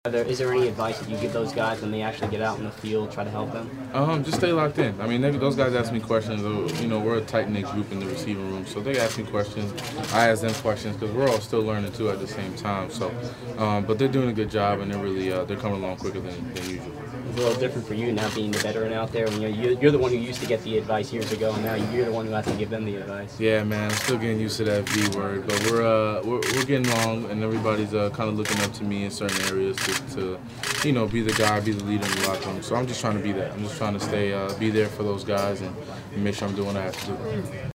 Is there any advice that you give those guys when they actually get out in the field, try to help them? Just stay locked in. I mean, those guys ask me questions. You know, we're a tight-knit group in the receiving room, so they ask me questions. I ask them questions because we're all still learning too at the same time. So, but they're doing a good job, and they're coming along quicker than usual. It's a little different for you now being the veteran out there. When you're the one who used to get the advice years ago, and now you're the one who has to give them the advice. Yeah, man, I'm still getting used to that V word, but we're getting along, and everybody's kind of looking up to me in certain areas to you know, be the guy, be the leader in the locker room. So I'm just trying to be that. I'm just trying to be there for those guys and make sure I'm doing what I have to do.